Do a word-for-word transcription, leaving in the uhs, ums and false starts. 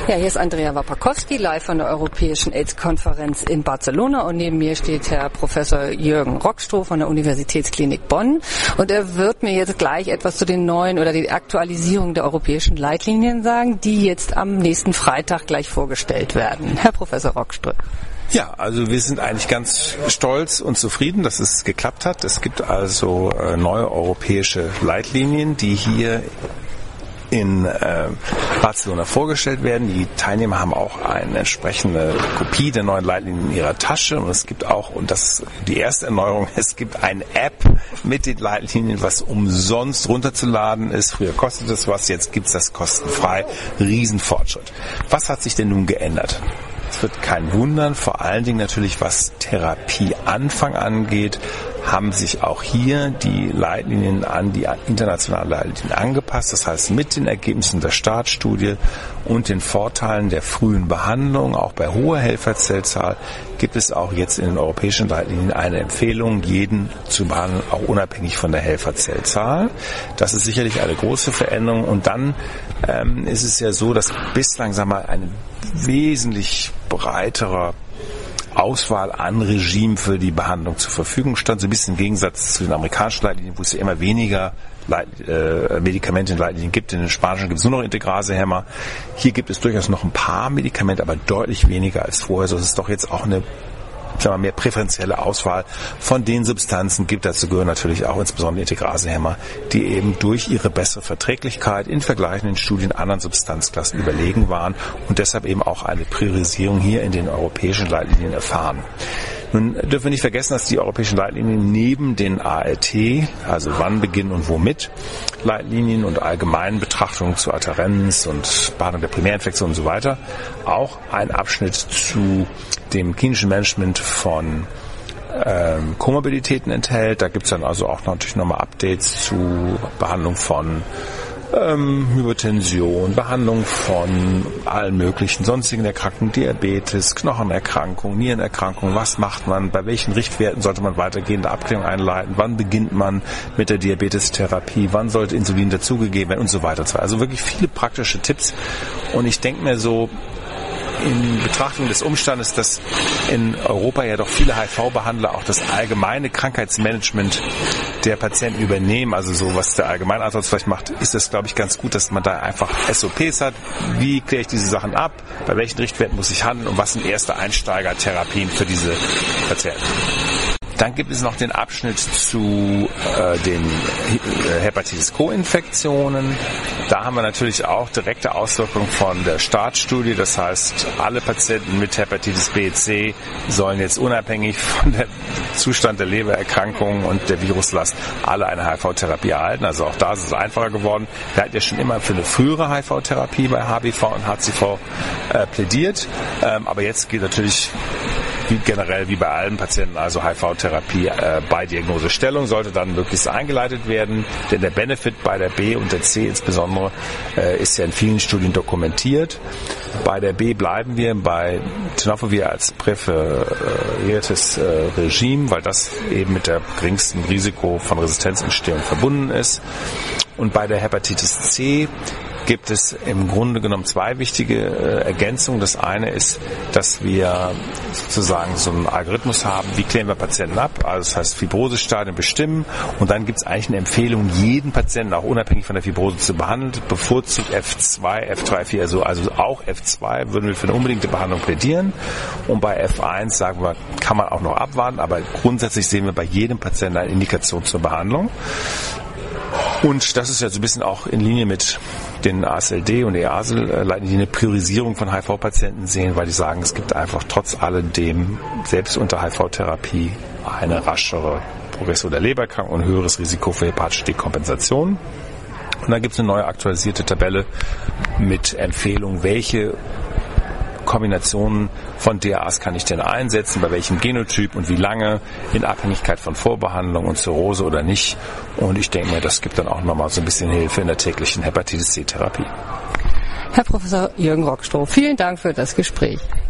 Ja, hier ist Andrea Wapakowski, live von der Europäischen AIDS-Konferenz in Barcelona. Und neben mir steht Herr Professor Jürgen Rockstroh von der Universitätsklinik Bonn. Und er wird mir jetzt gleich etwas zu den neuen oder die Aktualisierung der europäischen Leitlinien sagen, die jetzt am nächsten Freitag gleich vorgestellt werden. Herr Professor Rockstroh. Ja, also wir sind eigentlich ganz stolz und zufrieden, dass es geklappt hat. Es gibt also äh, neue europäische Leitlinien, die hier in äh, Barcelona vorgestellt werden. Die Teilnehmer haben auch eine entsprechende Kopie der neuen Leitlinien in ihrer Tasche. Und es gibt auch, und das ist die erste Erneuerung, es gibt eine App mit den Leitlinien, was umsonst runterzuladen ist. Früher kostet es was, jetzt gibt's das kostenfrei. Riesenfortschritt. Was hat sich denn nun geändert? Es wird kein Wundern, vor allen Dingen natürlich, was Therapieanfang angeht, haben sich auch hier die Leitlinien an die internationalen Leitlinien angepasst. Das heißt, mit den Ergebnissen der Startstudie und den Vorteilen der frühen Behandlung, auch bei hoher Helferzellzahl, gibt es auch jetzt in den europäischen Leitlinien eine Empfehlung, jeden zu behandeln, auch unabhängig von der Helferzellzahl. Das ist sicherlich eine große Veränderung. Und dann ähm, ist es ja so, dass bislang, sagen wir mal, ein wesentlich breiterer Auswahl an Regime für die Behandlung zur Verfügung stand, so ein bisschen im Gegensatz zu den amerikanischen Leitlinien, wo es ja immer weniger Leit, äh, Medikamente in Leitlinien gibt. In den spanischen gibt es nur noch Integrasehämmer. Hier gibt es durchaus noch ein paar Medikamente, aber deutlich weniger als vorher. So ist es doch jetzt auch eine, sagen wir mal, mehr präferenzielle Auswahl von den Substanzen gibt. Dazu gehören natürlich auch insbesondere Integrasehämmer, die eben durch ihre bessere Verträglichkeit in vergleichenden Studien anderen Substanzklassen überlegen waren und deshalb eben auch eine Priorisierung hier in den europäischen Leitlinien erfahren. Nun dürfen wir nicht vergessen, dass die europäischen Leitlinien neben den A R T, also wann, beginnen und womit, Leitlinien und allgemeinen Betrachtungen zur Adhärenz und Behandlung der Primärinfektion und so weiter, auch einen Abschnitt zu dem klinischen Management von ähm, Komorbiditäten enthält. Da gibt es dann also auch natürlich nochmal Updates zu Behandlung von ähm, Hypertension, Behandlung von allen möglichen sonstigen Erkrankungen, Diabetes, Knochenerkrankungen, Nierenerkrankungen. Was macht man? Bei welchen Richtwerten sollte man weitergehende Abklärung einleiten? Wann beginnt man mit der Diabetestherapie? Wann sollte Insulin dazugegeben werden? Und so weiter und so weiter. Also wirklich viele praktische Tipps. Und ich denke mir so, in Betrachtung des Umstandes, dass in Europa ja doch viele H I V-Behandler auch das allgemeine Krankheitsmanagement der Patienten übernehmen, also so, was der Allgemeinarzt vielleicht macht, ist das, glaube ich, ganz gut, dass man da einfach S O Ps hat. Wie kläre ich diese Sachen ab? Bei welchen Richtwerten muss ich handeln? Und was sind erste Einsteigertherapien für diese Patienten? Dann gibt es noch den Abschnitt zu äh, den Hepatitis-Co-Infektionen. Da haben wir natürlich auch direkte Auswirkungen von der Startstudie. Das heißt, alle Patienten mit Hepatitis B, C sollen jetzt unabhängig von dem Zustand der Lebererkrankung und der Viruslast alle eine H I V-Therapie erhalten. Also auch da ist es einfacher geworden. Wir hatten ja schon immer für eine frühere H I V-Therapie bei H B V und H C V äh, plädiert. Ähm, aber jetzt geht natürlich wie generell wie bei allen Patienten, also H I V-Therapie äh, bei Diagnosestellung sollte dann möglichst eingeleitet werden, denn der Benefit bei der B und der C insbesondere äh, ist ja in vielen Studien dokumentiert. Bei der B bleiben wir bei Tenofovir als präferiertes äh, Regime, weil das eben mit der geringsten Risiko von Resistenzentstehung verbunden ist. Und bei der Hepatitis C gibt es im Grunde genommen zwei wichtige äh, Ergänzungen. Das eine ist, dass wir sozusagen so einen Algorithmus haben, wie klären wir Patienten ab, also das heißt Fibrosestadien bestimmen und dann gibt es eigentlich eine Empfehlung, jeden Patienten auch unabhängig von der Fibrose zu behandeln, bevorzugt F zwei, F drei, vier, also, also auch F zwei würden wir für eine unbedingte Behandlung plädieren und bei F eins sagen wir, kann man auch noch abwarten, aber grundsätzlich sehen wir bei jedem Patienten eine Indikation zur Behandlung. Und das ist ja so ein bisschen auch in Linie mit den A S L D und E A S L, die eine Priorisierung von H I V-Patienten sehen, weil die sagen, es gibt einfach trotz alledem, selbst unter H I V-Therapie, eine raschere Progression der Lebererkrankung und ein höheres Risiko für hepatische Dekompensation. Und dann gibt es eine neue aktualisierte Tabelle mit Empfehlungen, welche Kombinationen von D A As kann ich denn einsetzen, bei welchem Genotyp und wie lange, in Abhängigkeit von Vorbehandlung und Zirrhose oder nicht. Und ich denke mir, das gibt dann auch nochmal so ein bisschen Hilfe in der täglichen Hepatitis-C-Therapie. Herr Professor Jürgen Rockstroh, vielen Dank für das Gespräch.